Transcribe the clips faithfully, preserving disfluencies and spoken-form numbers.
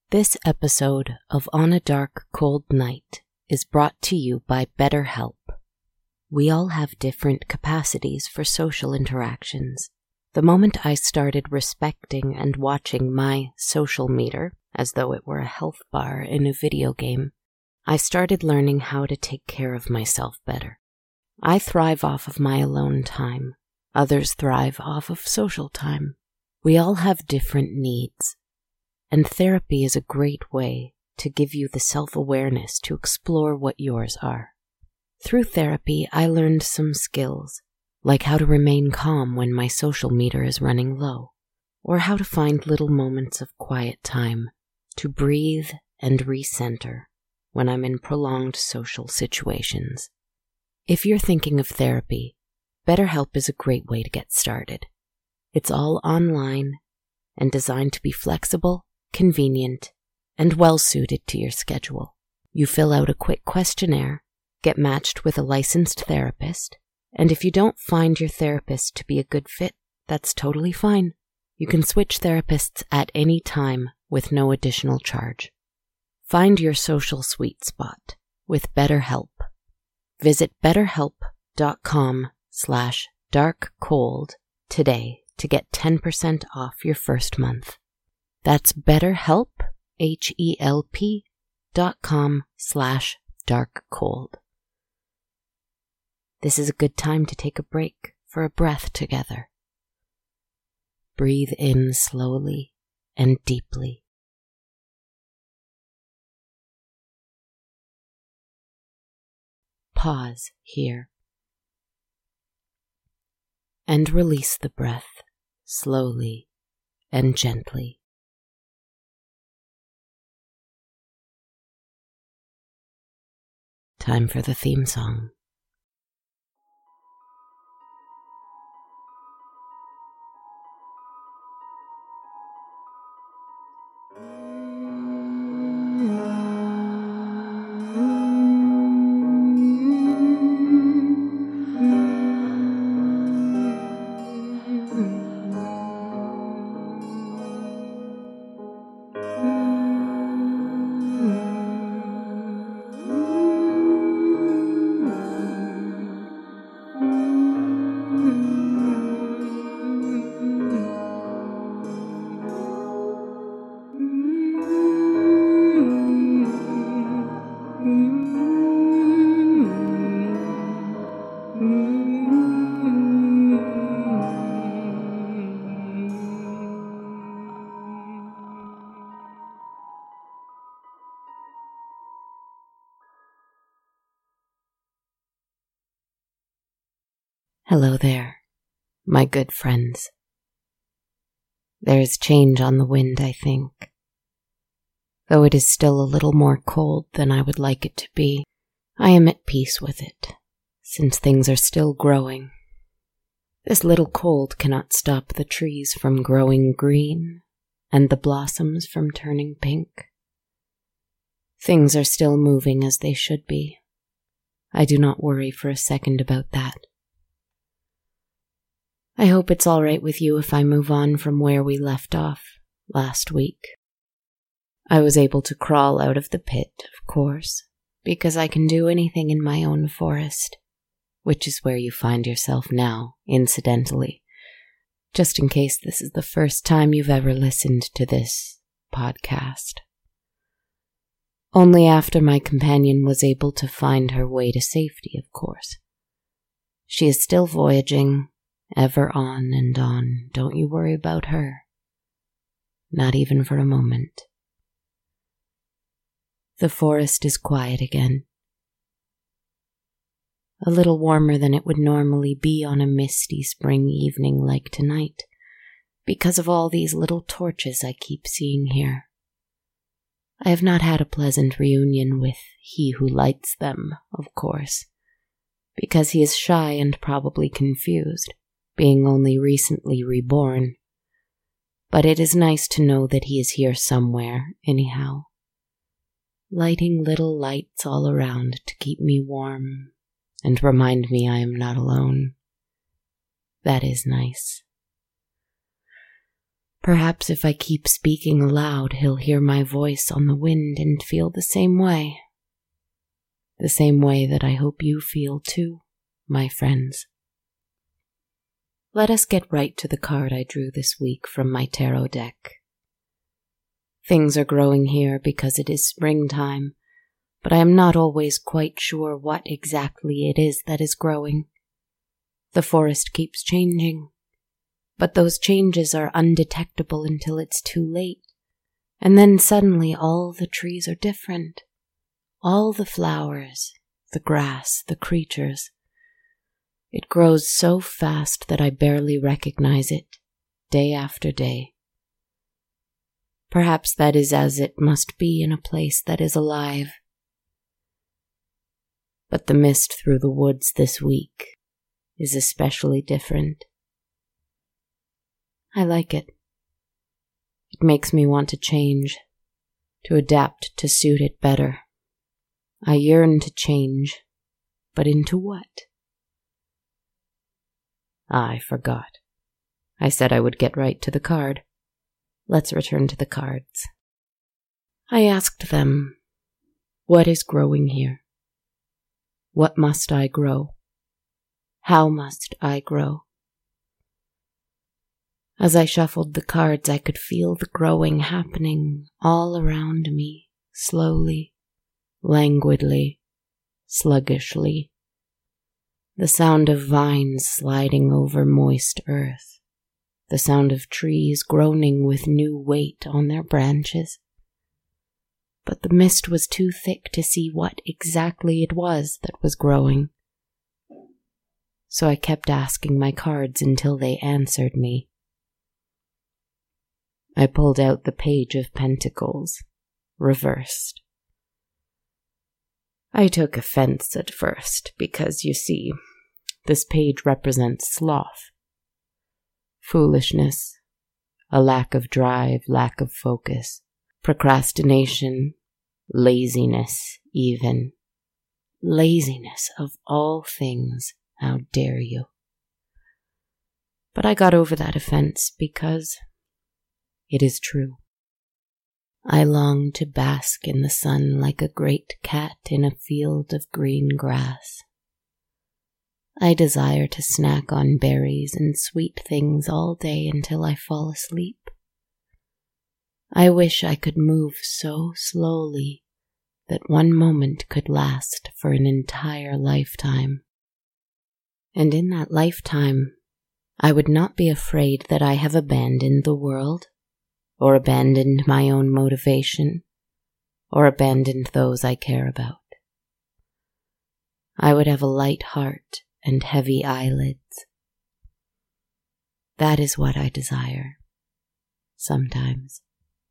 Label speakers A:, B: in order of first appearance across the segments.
A: This episode of On a Dark, Cold Night is brought to you by BetterHelp. We all have different capacities for social interactions. The moment I started respecting and watching my social meter, as though it were a health bar in a video game, I started learning how to take care of myself better. I thrive off of my alone time. Others thrive off of social time. We all have different needs. And therapy is a great way to give you the self-awareness to explore what yours are. Through therapy, I learned some skills, like how to remain calm when my social meter is running low, or how to find little moments of quiet time to breathe and recenter when I'm in prolonged social situations. If you're thinking of therapy, BetterHelp is a great way to get started. It's all online and designed to be flexible, convenient, and well-suited to your schedule. You fill out a quick questionnaire, get matched with a licensed therapist, and if you don't find your therapist to be a good fit, that's totally fine. You can switch therapists at any time with no additional charge. Find your social sweet spot with BetterHelp. Visit betterhelp.com slash darkcold today to get ten percent off your first month. That's BetterHelp, H E L P dot com slash dark cold. This is a good time to take a break for a breath together. Breathe in slowly and deeply. Pause here. And release the breath slowly and gently. Time for the theme song. Hello there, my good friends. There is change on the wind, I think. Though it is still a little more cold than I would like it to be, I am at peace with it, since things are still growing. This little cold cannot stop the trees from growing green and the blossoms from turning pink. Things are still moving as they should be. I do not worry for a second about that. I hope it's all right with you if I move on from where we left off last week. I was able to crawl out of the pit, of course, because I can do anything in my own forest, which is where you find yourself now, incidentally, just in case this is the first time you've ever listened to this podcast. Only after my companion was able to find her way to safety, of course. She is still voyaging, ever on and on. Don't you worry about her. Not even for a moment. The forest is quiet again. A little warmer than it would normally be on a misty spring evening like tonight, because of all these little torches I keep seeing here. I have not had a pleasant reunion with he who lights them, of course, because he is shy and probably confused, being only recently reborn. But it is nice to know that he is here somewhere, anyhow, lighting little lights all around to keep me warm and remind me I am not alone. That is nice. Perhaps if I keep speaking aloud, he'll hear my voice on the wind and feel the same way. The same way that I hope you feel too, my friends. Let us get right to the card I drew this week from my tarot deck. Things are growing here because it is springtime, but I am not always quite sure what exactly it is that is growing. The forest keeps changing, but those changes are undetectable until it's too late, and then suddenly all the trees are different. All the flowers, the grass, the creatures. It grows so fast that I barely recognize it, day after day. Perhaps that is as it must be in a place that is alive. But the mist through the woods this week is especially different. I like it. It makes me want to change, to adapt to suit it better. I yearn to change, but into what? I forgot. I said I would get right to the card. Let's return to the cards. I asked them, what is growing here? What must I grow? How must I grow? As I shuffled the cards, I could feel the growing happening all around me, slowly, languidly, sluggishly. The sound of vines sliding over moist earth, the sound of trees groaning with new weight on their branches. But the mist was too thick to see what exactly it was that was growing. So I kept asking my cards until they answered me. I pulled out the Page of Pentacles, reversed. I took offense at first because, you see, this page represents sloth, foolishness, a lack of drive, lack of focus, procrastination, laziness even. Laziness of all things, how dare you? But I got over that offense because it is true. I long to bask in the sun like a great cat in a field of green grass. I desire to snack on berries and sweet things all day until I fall asleep. I wish I could move so slowly that one moment could last for an entire lifetime. And in that lifetime, I would not be afraid that I have abandoned the world, or abandoned my own motivation, or abandoned those I care about. I would have a light heart and heavy eyelids. That is what I desire, sometimes.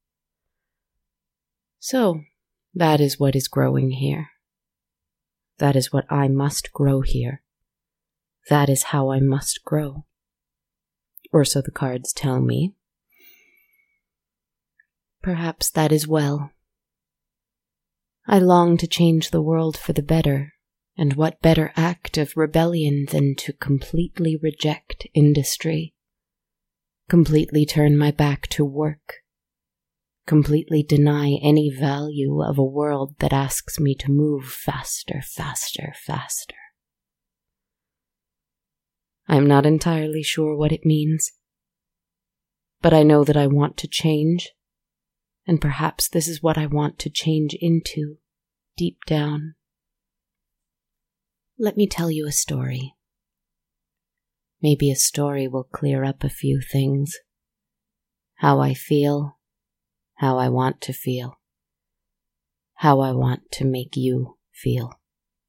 A: So, that is what is growing here. That is what I must grow here. That is how I must grow. Or so the cards tell me. Perhaps that is well. I long to change the world for the better, and what better act of rebellion than to completely reject industry, completely turn my back to work, completely deny any value of a world that asks me to move faster, faster, faster. I'm not entirely sure what it means, but I know that I want to change. And perhaps this is what I want to change into, deep down. Let me tell you a story. Maybe a story will clear up a few things. How I feel, how I want to feel, how I want to make you feel.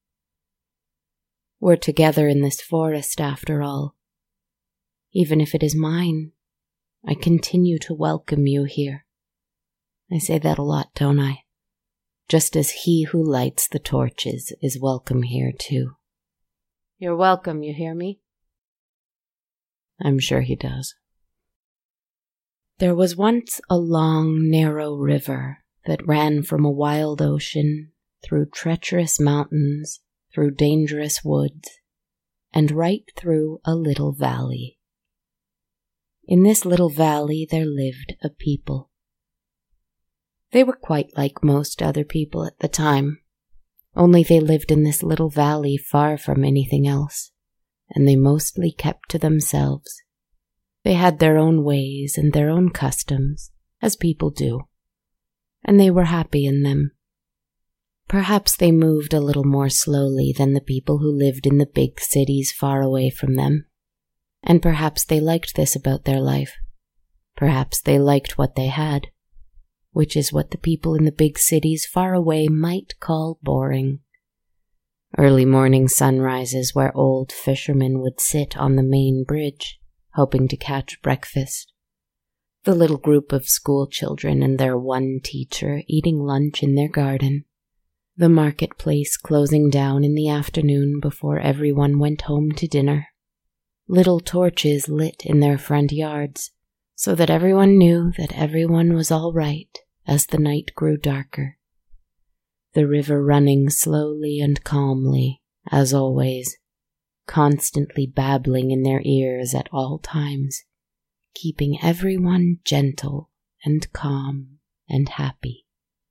A: We're together in this forest after all. Even if it is mine, I continue to welcome you here. I say that a lot, don't I? Just as he who lights the torches is welcome here too. You're welcome, you hear me? I'm sure he does. There was once a long, narrow river that ran from a wild ocean, through treacherous mountains, through dangerous woods, and right through a little valley. In this little valley there lived a people. They were quite like most other people at the time, only they lived in this little valley far from anything else, and they mostly kept to themselves. They had their own ways and their own customs, as people do, and they were happy in them. Perhaps they moved a little more slowly than the people who lived in the big cities far away from them, and perhaps they liked this about their life. Perhaps they liked what they had, which is what the people in the big cities far away might call boring. Early morning sunrises where old fishermen would sit on the main bridge, hoping to catch breakfast. The little group of school children and their one teacher eating lunch in their garden. The marketplace closing down in the afternoon before everyone went home to dinner. Little torches lit in their front yards, so that everyone knew that everyone was all right as the night grew darker. The river running slowly and calmly, as always, constantly babbling in their ears at all times, keeping everyone gentle and calm and happy.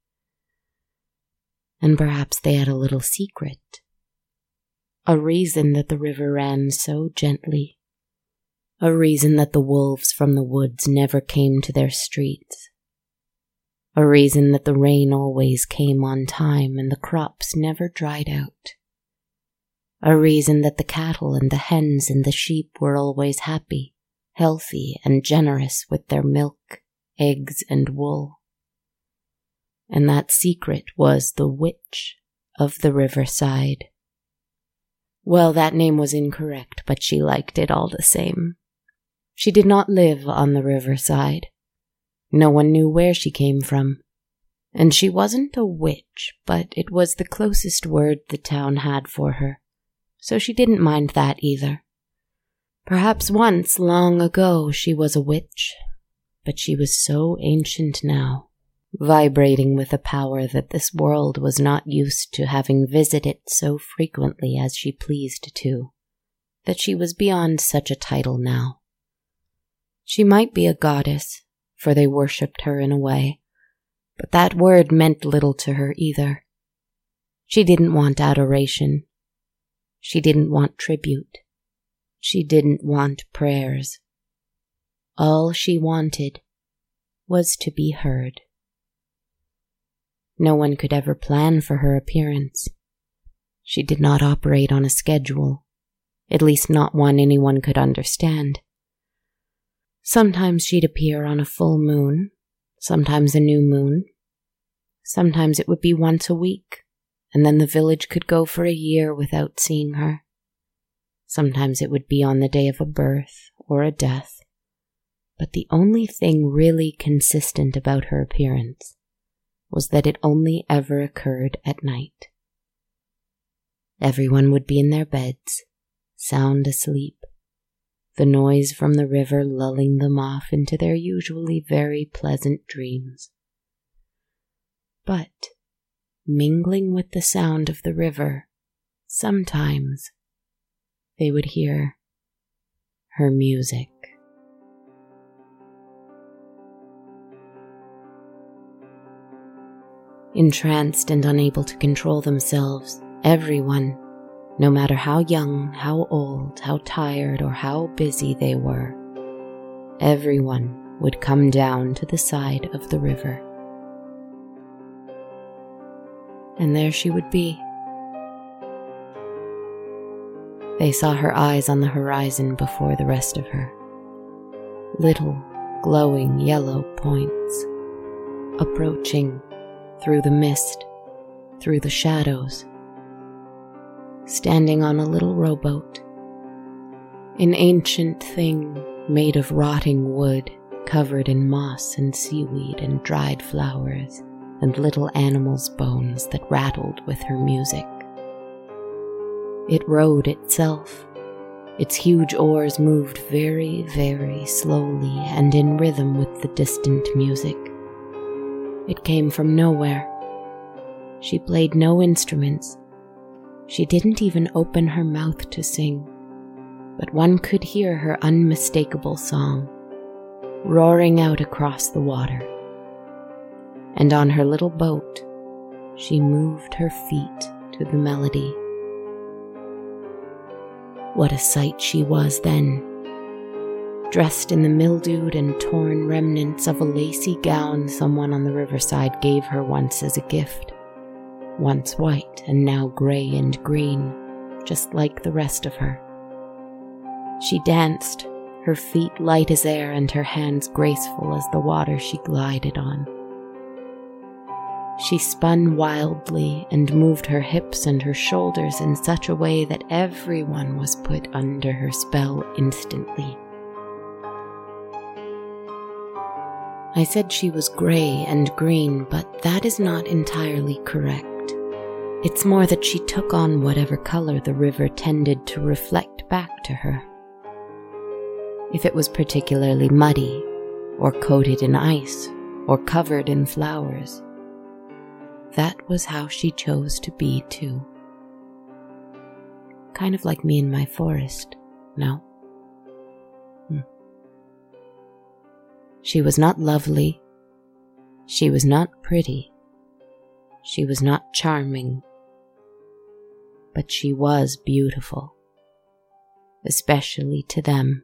A: And perhaps they had a little secret, a reason that the river ran so gently, a reason that the wolves from the woods never came to their streets, a reason that the rain always came on time and the crops never dried out, a reason that the cattle and the hens and the sheep were always happy, healthy, and generous with their milk, eggs, and wool. And that secret was the Witch of the Riverside. Well, that name was incorrect, but she liked it all the same. She did not live on the riverside. No one knew where she came from. And she wasn't a witch, but it was the closest word the town had for her, so she didn't mind that either. Perhaps once, long ago, she was a witch, but she was so ancient now, vibrating with a power that this world was not used to having visited so frequently as she pleased to, that she was beyond such a title now. She might be a goddess, for they worshipped her in a way, but that word meant little to her either. She didn't want adoration. She didn't want tribute. She didn't want prayers. All she wanted was to be heard. No one could ever plan for her appearance. She did not operate on a schedule, at least not one anyone could understand. Sometimes she'd appear on a full moon, sometimes a new moon. Sometimes it would be once a week, and then the village could go for a year without seeing her. Sometimes it would be on the day of a birth or a death. But the only thing really consistent about her appearance was that it only ever occurred at night. Everyone would be in their beds, sound asleep, the noise from the river lulling them off into their usually very pleasant dreams. But, mingling with the sound of the river, sometimes they would hear her music. Entranced and unable to control themselves, everyone, no matter how young, how old, how tired, or how busy they were, everyone would come down to the side of the river. And there she would be. They saw her eyes on the horizon before the rest of her. Little, glowing yellow points, approaching through the mist, through the shadows, standing on a little rowboat, an ancient thing made of rotting wood, covered in moss and seaweed and dried flowers, and little animals' bones that rattled with her music. It rowed itself. Its huge oars moved very, very slowly and in rhythm with the distant music. It came from nowhere. She played no instruments. She didn't even open her mouth to sing, but one could hear her unmistakable song, roaring out across the water. And on her little boat, she moved her feet to the melody. What a sight she was then, dressed in the mildewed and torn remnants of a lacy gown someone on the riverside gave her once as a gift, once white and now grey and green, just like the rest of her. She danced, her feet light as air and her hands graceful as the water she glided on. She spun wildly and moved her hips and her shoulders in such a way that everyone was put under her spell instantly. I said she was grey and green, but that is not entirely correct. It's more that she took on whatever color the river tended to reflect back to her. If it was particularly muddy, or coated in ice, or covered in flowers, that was how she chose to be too. Kind of like me in my forest, no? Hmm. She was not lovely. She was not pretty. She was not charming. But she was beautiful, especially to them.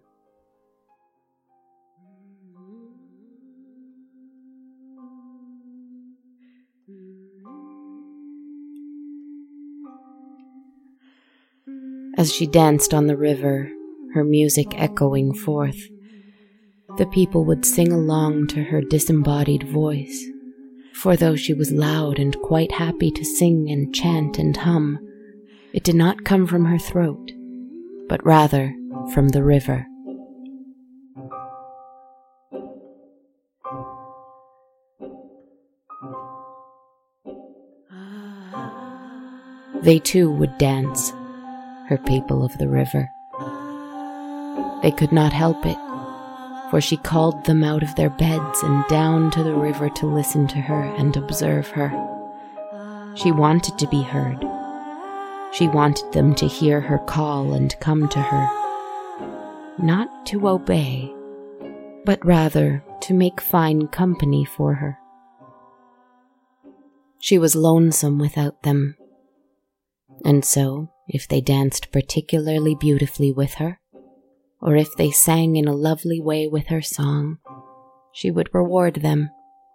A: As she danced on the river, her music echoing forth, the people would sing along to her disembodied voice, for though she was loud and quite happy to sing and chant and hum, it did not come from her throat, but rather from the river. They too would dance, her people of the river. They could not help it, for she called them out of their beds and down to the river to listen to her and observe her. She wanted to be heard. She wanted them to hear her call and come to her, not to obey, but rather to make fine company for her. She was lonesome without them, and so, if they danced particularly beautifully with her, or if they sang in a lovely way with her song, she would reward them.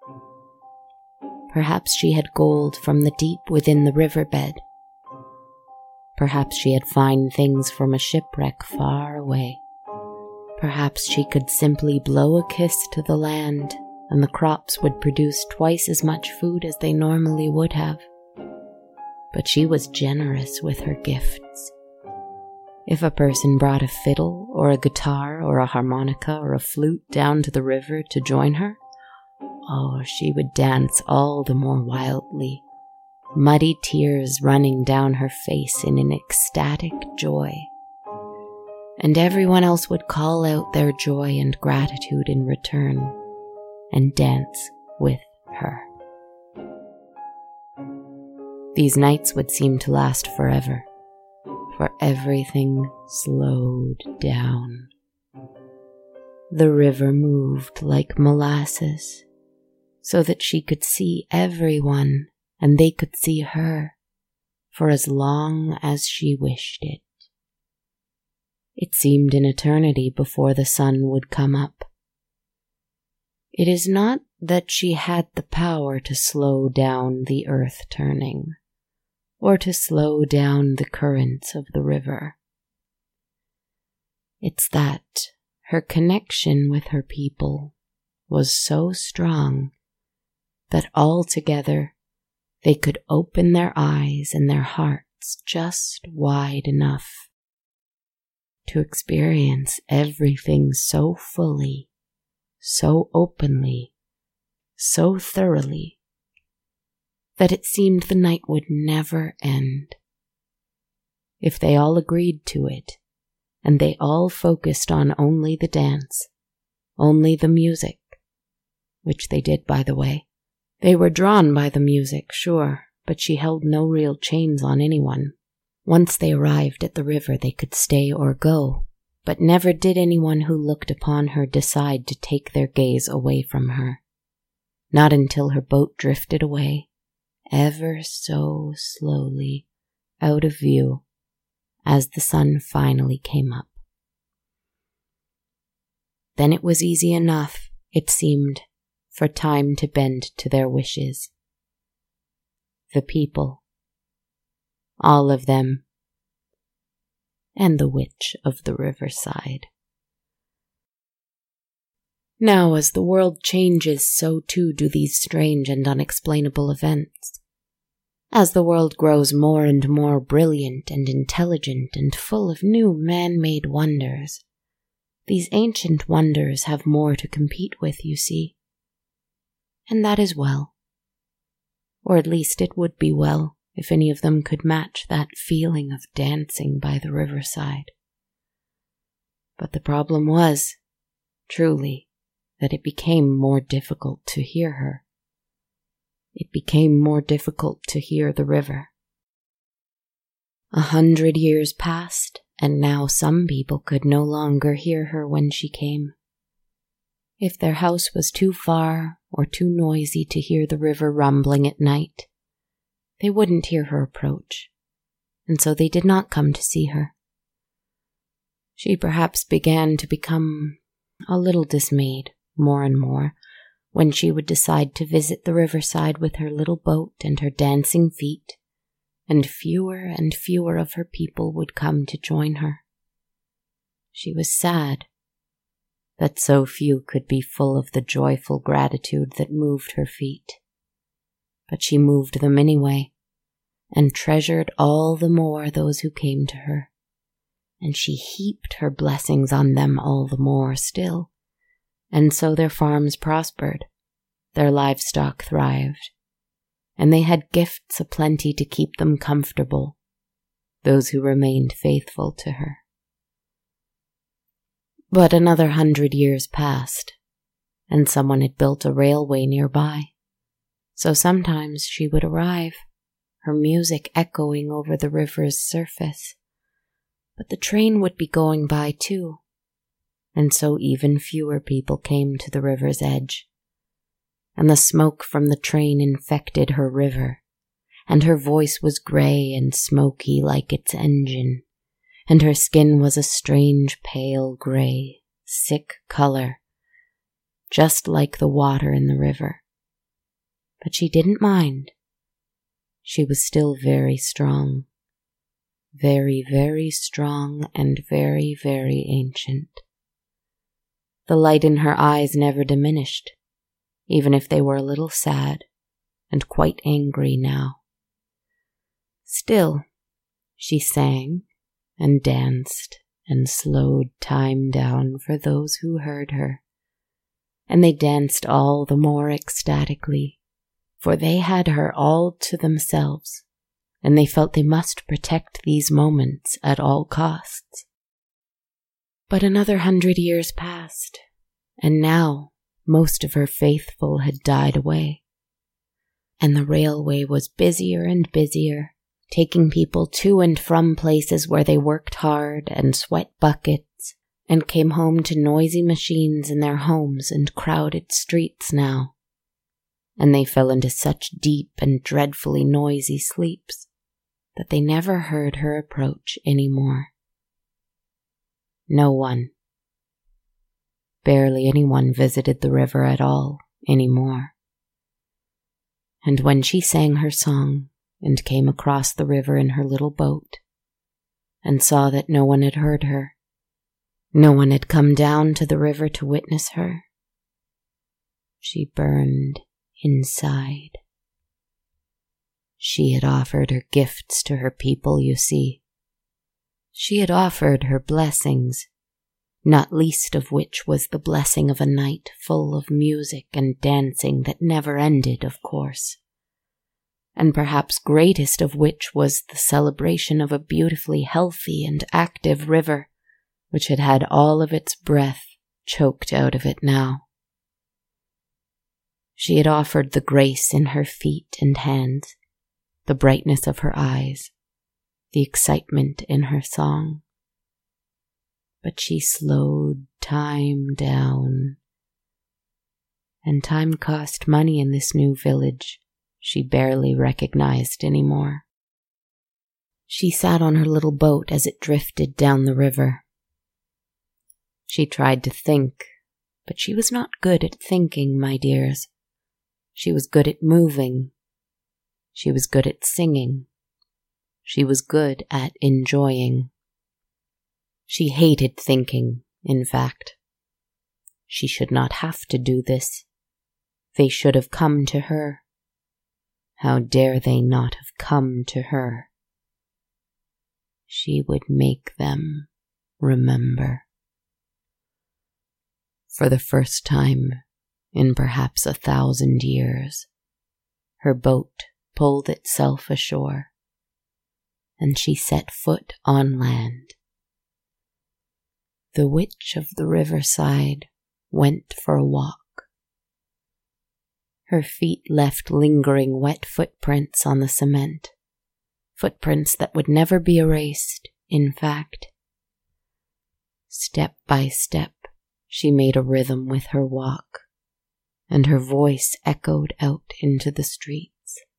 A: Perhaps she had gold from the deep within the riverbed. Perhaps she had fine things from a shipwreck far away. Perhaps she could simply blow a kiss to the land, and the crops would produce twice as much food as they normally would have. But she was generous with her gifts. If a person brought a fiddle or a guitar or a harmonica or a flute down to the river to join her, oh, she would dance all the more wildly, muddy tears running down her face in an ecstatic joy. And everyone else would call out their joy and gratitude in return and dance with her. These nights would seem to last forever, for everything slowed down. The river moved like molasses, so that she could see everyone and they could see her for as long as she wished it. It seemed an eternity before the sun would come up. It is not that she had the power to slow down the earth turning, or to slow down the currents of the river. It's that her connection with her people was so strong that altogether they could open their eyes and their hearts just wide enough to experience everything so fully, so openly, so thoroughly, that it seemed the night would never end. If they all agreed to it, and they all focused on only the dance, only the music, which they did, by the way. They were drawn by the music, sure, but she held no real chains on anyone. Once they arrived at the river, they could stay or go, But never did anyone who looked upon her decide to take their gaze away from her. Not until her boat drifted away, ever so slowly, out of view, as the sun finally came up. Then it was easy enough, it seemed, for time to bend to their wishes. The people, all of them, and the witch of the riverside. Now, as the world changes, so too do these strange and unexplainable events. As the world grows more and more brilliant and intelligent and full of new man-made wonders, these ancient wonders have more to compete with, you see. And that is well. Or at least it would be well if any of them could match that feeling of dancing by the riverside. But the problem was, truly, that it became more difficult to hear her. It became more difficult to hear the river. A hundred years passed, and now some people could no longer hear her when she came. If their house was too far or too noisy to hear the river rumbling at night, they wouldn't hear her approach, and so they did not come to see her. She perhaps began to become a little dismayed, more and more, when she would decide to visit the riverside with her little boat and her dancing feet, and fewer and fewer of her people would come to join her. She was sad that so few could be full of the joyful gratitude that moved her feet. But she moved them anyway, and treasured all the more those who came to her, and she heaped her blessings on them all the more still, and so their farms prospered, their livestock thrived, and they had gifts aplenty to keep them comfortable, those who remained faithful to her. But another hundred years passed, and someone had built a railway nearby, so sometimes she would arrive, her music echoing over the river's surface. But the train would be going by too, and so even fewer people came to the river's edge. And the smoke from the train infected her river, and her voice was gray and smoky like its engine, and her skin was a strange pale gray, sick color, just like the water in the river. But she didn't mind. She was still very strong, very, very strong and very, very ancient. The light in her eyes never diminished, even if they were a little sad and quite angry now. Still, she sang and danced and slowed time down for those who heard her, and they danced all the more ecstatically, for they had her all to themselves, and they felt they must protect these moments at all costs. But another hundred years passed, and now most of her faithful had died away, and the railway was busier and busier, taking people to and from places where they worked hard and sweat buckets and came home to noisy machines in their homes and crowded streets now. And they fell into such deep and dreadfully noisy sleeps that they never heard her approach any more. No one, barely anyone visited the river at all anymore. And when she sang her song and came across the river in her little boat and saw that no one had heard her, no one had come down to the river to witness her, she burned inside. She had offered her gifts to her people, you see. She had offered her blessings, not least of which was the blessing of a night full of music and dancing that never ended, of course, and perhaps greatest of which was the celebration of a beautifully healthy and active river, which had had all of its breath choked out of it now. She had offered the grace in her feet and hands, the brightness of her eyes, the excitement in her song. but she slowed time down. And time cost money in this new village she barely recognized anymore. She sat on her little boat as it drifted down the river. She tried to think, but she was not good at thinking, my dears. She was good at moving. She was good at singing. She was good at enjoying. She hated thinking, in fact. She should not have to do this. They should have come to her. How dare they not have come to her? She would make them remember. For the first time in perhaps a thousand years, her boat pulled itself ashore, and she set foot on land. The witch of the riverside went for a walk. Her feet left lingering wet footprints on the cement, footprints that would never be erased, in fact. Step by step, she made a rhythm with her walk, and her voice echoed out into the streets.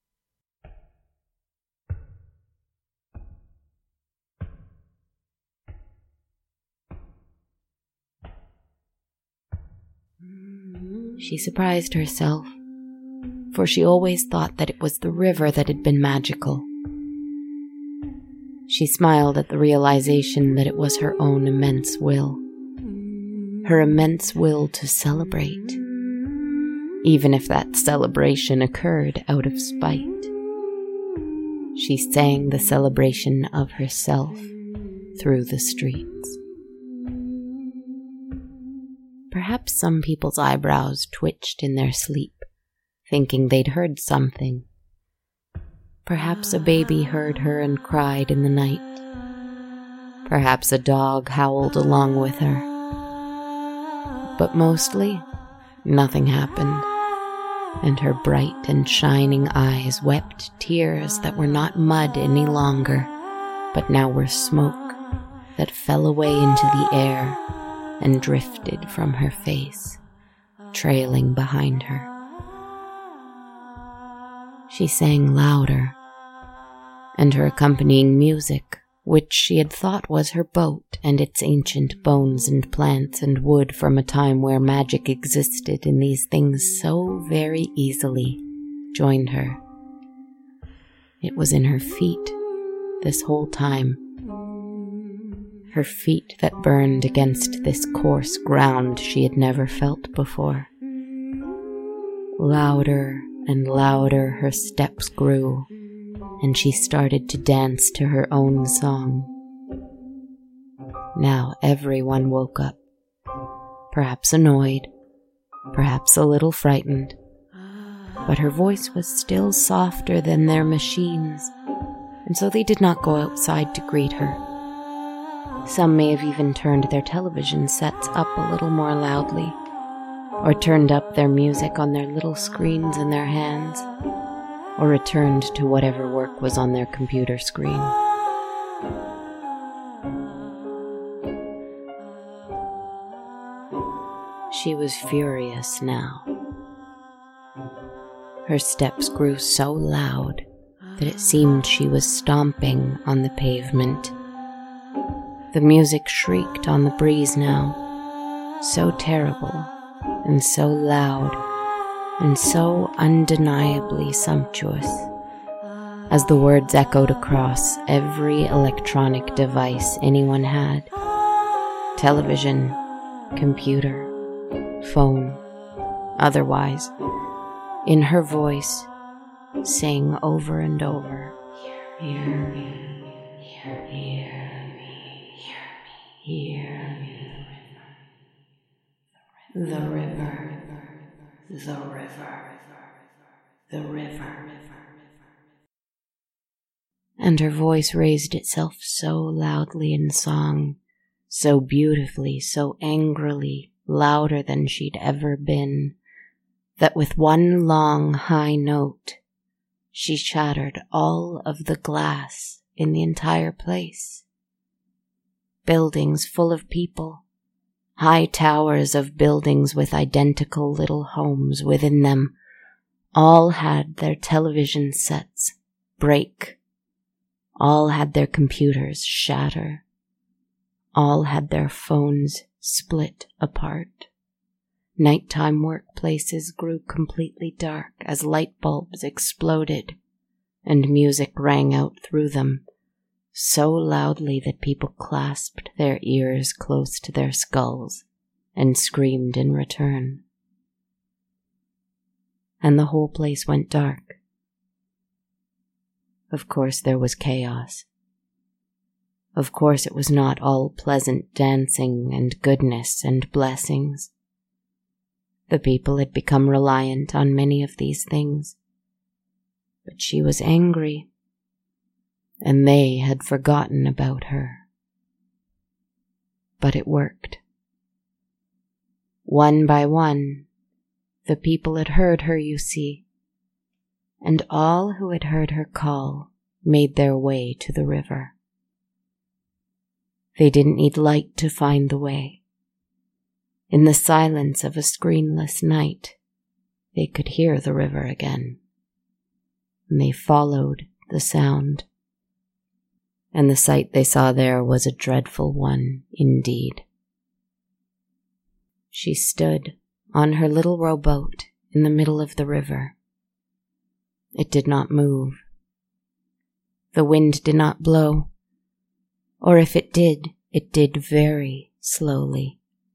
A: She surprised herself, for she always thought that it was the river that had been magical. She smiled at the realization that it was her own immense will, her immense will to celebrate, even if that celebration occurred out of spite. She sang the celebration of herself through the streets. Perhaps some people's eyebrows twitched in their sleep, thinking they'd heard something. Perhaps a baby heard her and cried in the night. Perhaps a dog howled along with her. But mostly, nothing happened, and her bright and shining eyes wept tears that were not mud any longer, but now were smoke that fell away into the air and drifted from her face, trailing behind her. She sang louder, and her accompanying music, which she had thought was her boat and its ancient bones and plants and wood from a time where magic existed in these things so very easily, joined her. It was in her feet this whole time. Her feet that burned against this coarse ground she had never felt before. Louder and louder her steps grew, and she started to dance to her own song. Now everyone woke up, perhaps annoyed, perhaps a little frightened, but her voice was still softer than their machines, and so they did not go outside to greet her. Some may have even turned their television sets up a little more loudly, or turned up their music on their little screens in their hands, or returned to whatever work was on their computer screen. She was furious now. Her steps grew so loud that it seemed she was stomping on the pavement. The music shrieked on the breeze now, so terrible and so loud and so undeniably sumptuous, as the words echoed across every electronic device anyone had: television, computer, phone, otherwise. In her voice, sang over and over, "Hear me, hear me, hear me, hear me, the river, the river, the river." And her voice raised itself so loudly in song, so beautifully, so angrily, louder than she'd ever been, that with one long high note, she shattered all of the glass in the entire place. buildings full of people, high towers of buildings with identical little homes within them, all had their television sets break. All had their computers shatter. All had their phones split apart. Nighttime workplaces grew completely dark as light bulbs exploded, and music rang out through them, so loudly that people clasped their ears close to their skulls and screamed in return. And the whole place went dark. Of course there was chaos. Of course it was not all pleasant dancing and goodness and blessings. The people had become reliant on many of these things. But she was angry, and they had forgotten about her. But it worked. One by one, the people had heard her, you see, and all who had heard her call made their way to the river. They didn't need light to find the way. In the silence of a screenless night, they could hear the river again. And they followed the sound. And the sight they saw there was a dreadful one indeed. She stood on her little rowboat in the middle of the river. It did not move. The wind did not blow, or if it did, it did very slowly.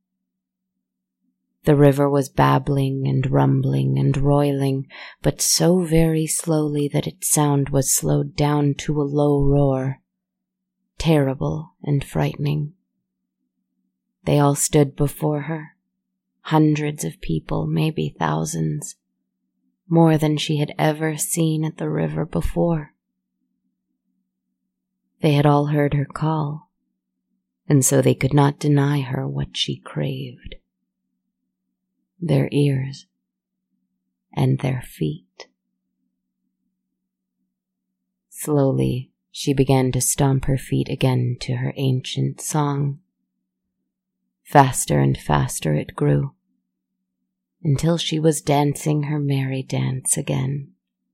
A: The river was babbling and rumbling and roiling, but so very slowly that its sound was slowed down to a low roar, terrible and frightening. They all stood before her, hundreds of people, maybe thousands, more than she had ever seen at the river before. They had all heard her call, and so they could not deny her what she craved. Their ears and their feet. Slowly, she began to stomp her feet again to her ancient song. Faster and faster it grew, until she was dancing her merry dance again.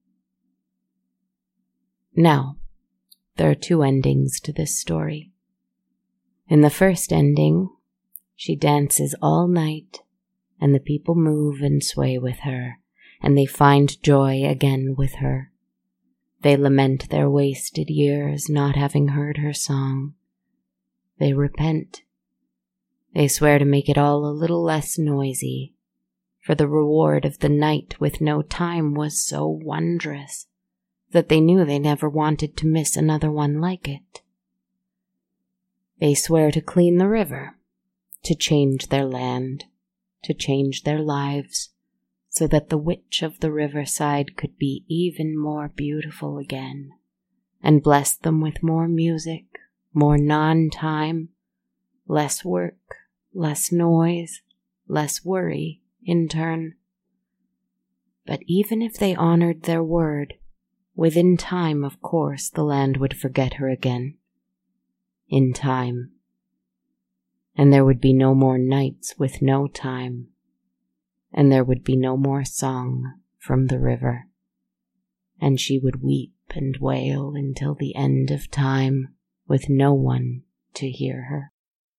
A: Now, there are two endings to this story. In the first ending, she dances all night, and the people move and sway with her, and they find joy again with her. They lament their wasted years not having heard her song. They repent. They swear to make it all a little less noisy, for the reward of the night with no time was so wondrous that they knew they never wanted to miss another one like it. They swear to clean the river, to change their land, to change their lives, so that the witch of the riverside could be even more beautiful again, and bless them with more music, more non-time, less work, less noise, less worry in turn. But even if they honored their word, within time, of course, the land would forget her again. In time. And there would be no more nights with no time, and there would be no more song from the river, and she would weep and wail until the end of time with no one to hear her.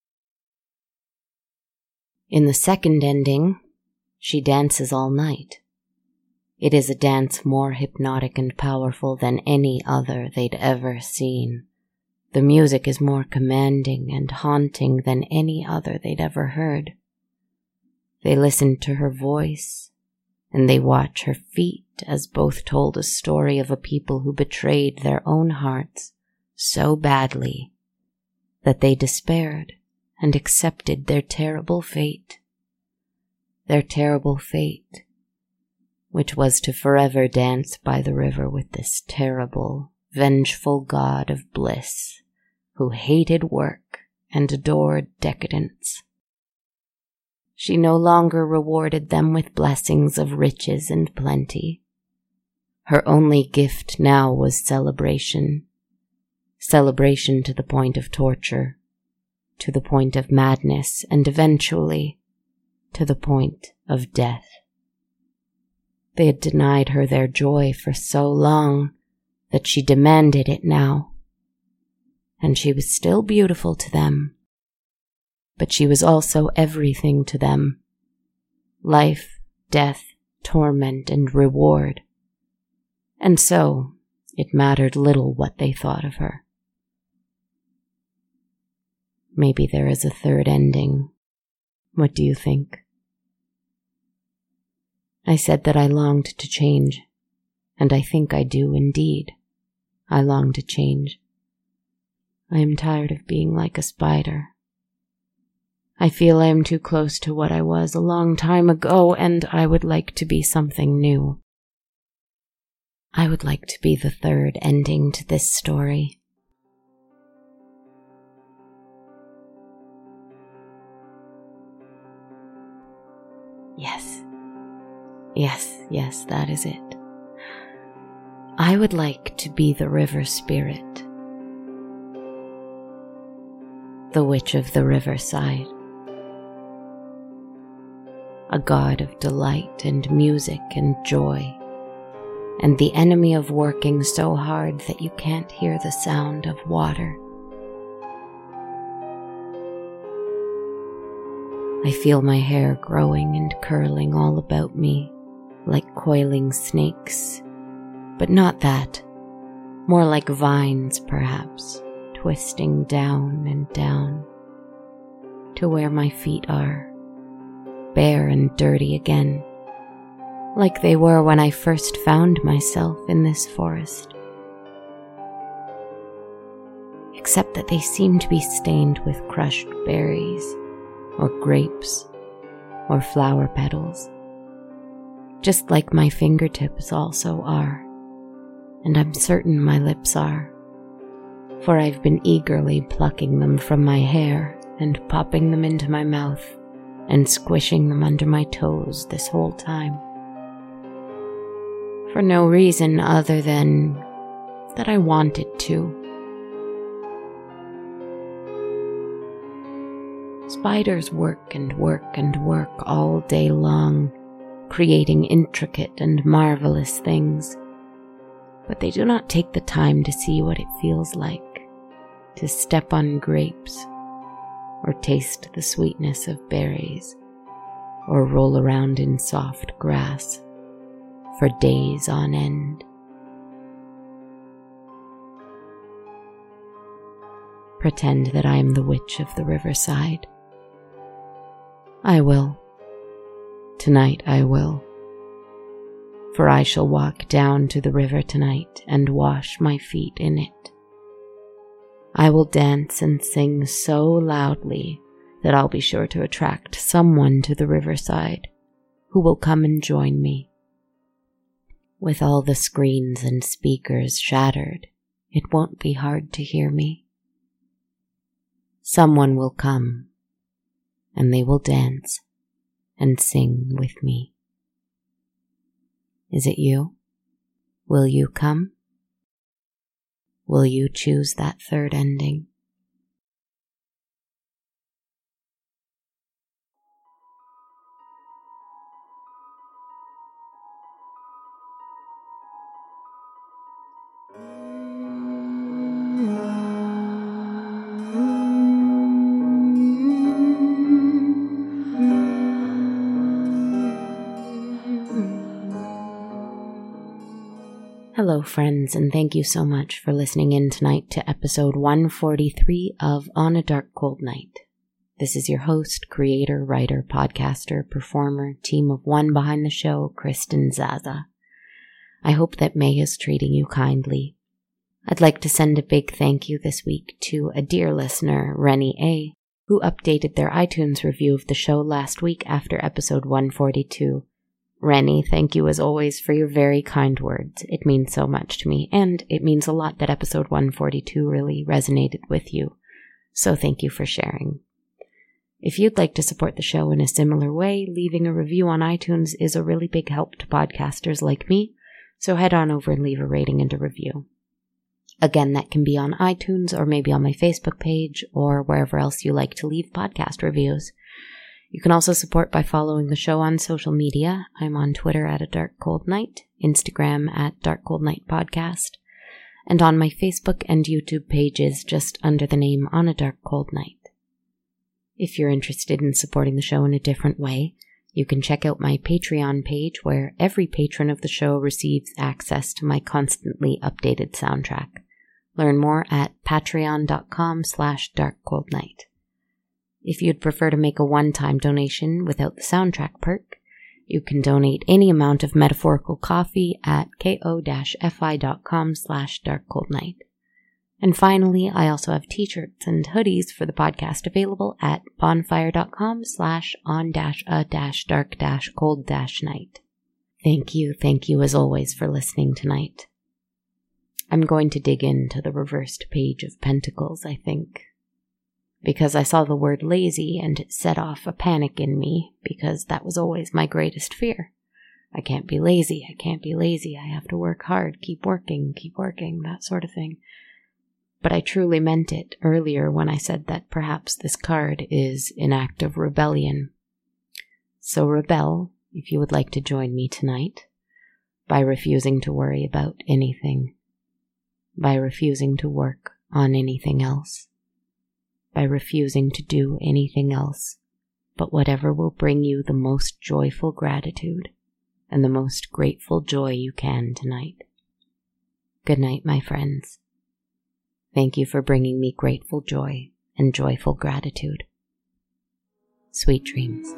A: In the second ending, she dances all night. It is a dance more hypnotic and powerful than any other they'd ever seen. The music is more commanding and haunting than any other they'd ever heard. They listen to her voice, and they watch her feet as both told a story of a people who betrayed their own hearts so badly that they despaired and accepted their terrible fate. Their terrible fate, which was to forever dance by the river with this terrible, vengeful god of bliss, who hated work and adored decadence. She no longer rewarded them with blessings of riches and plenty. Her only gift now was celebration, celebration to the point of torture, to the point of madness and eventually to the point of death. They had denied her their joy for so long that she demanded it now. And she was still beautiful to them, but she was also everything to them. Life, death, torment, and reward. And so, it mattered little what they thought of her. Maybe there is a third ending. What do you think? I said that I longed to change, and I think I do indeed. I long to change. I am tired of being like a spider. I feel I am too close to what I was a long time ago, and I would like to be something new. I would like to be the third ending to this story. Yes. Yes, yes, that is it. I would like to be the river spirit, the witch of the riverside, a god of delight and music and joy, and the enemy of working so hard that you can't hear the sound of water. I feel my hair growing and curling all about me, like coiling snakes, but not that, more like vines perhaps, twisting down and down, to where my feet are, bare and dirty again, like they were when I first found myself in this forest. Except that they seem to be stained with crushed berries, or grapes, or flower petals, just like my fingertips also are, and I'm certain my lips are, for I've been eagerly plucking them from my hair and popping them into my mouth and squishing them under my toes this whole time. For no reason other than that I wanted to. Spiders work and work and work all day long, creating intricate and marvelous things, but they do not take the time to see what it feels like to step on grapes, or taste the sweetness of berries, or roll around in soft grass for days on end. Pretend that I am the witch of the riverside. I will. Tonight I will. For I shall walk down to the river tonight and wash my feet in it. I will dance and sing so loudly that I'll be sure to attract someone to the riverside who will come and join me. With all the screens and speakers shattered, it won't be hard to hear me. Someone will come, and they will dance and sing with me. Is it you? Will you come? Will you choose that third ending? Hello friends, and thank you so much for listening in tonight to episode one forty-three of On a Dark Cold Night. This is your host, creator, writer, podcaster, performer, team of one behind the show, Kristen Zaza. I hope that May is treating you kindly. I'd like to send a big thank you this week to a dear listener, Rennie A., who updated their iTunes review of the show last week after episode one forty-two. Rennie, thank you as always for your very kind words. It means so much to me, and it means a lot that episode one forty-two really resonated with you. So thank you for sharing. If you'd like to support the show in a similar way, leaving a review on iTunes is a really big help to podcasters like me, so head on over and leave a rating and a review. Again, that can be on iTunes or maybe on my Facebook page or wherever else you like to leave podcast reviews. You can also support by following the show on social media. I'm on Twitter at A Dark Cold Night, Instagram at Dark Cold Night Podcast, and on my Facebook and YouTube pages just under the name On a Dark Cold Night. If you're interested in supporting the show in a different way, you can check out my Patreon page where every patron of the show receives access to my constantly updated soundtrack. Learn more at patreon.com slash darkcoldnight. If you'd prefer to make a one-time donation without the soundtrack perk, you can donate any amount of metaphorical coffee at ko-fi.com slash darkcoldnight. And finally, I also have t-shirts and hoodies for the podcast available at bonfire.com slash on dash a dash dark dash cold dash night. Thank you, thank you as always for listening tonight. I'm going to dig into the reversed page of Pentacles, I think, because I saw the word lazy and it set off a panic in me, because that was always my greatest fear. I can't be lazy, I can't be lazy, I have to work hard, keep working, keep working, that sort of thing. But I truly meant it earlier when I said that perhaps this card is an act of rebellion. So rebel, if you would like to join me tonight, by refusing to worry about anything, by refusing to work on anything else, by refusing to do anything else but whatever will bring you the most joyful gratitude and the most grateful joy you can tonight. Good night, my friends. Thank you for bringing me grateful joy and joyful gratitude. Sweet dreams.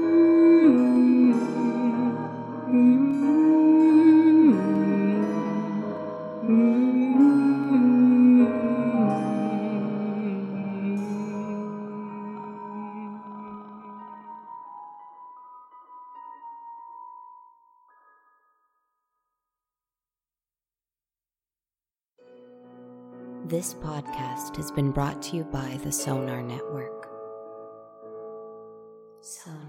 A: This podcast has been brought to you by the Sonar Network. So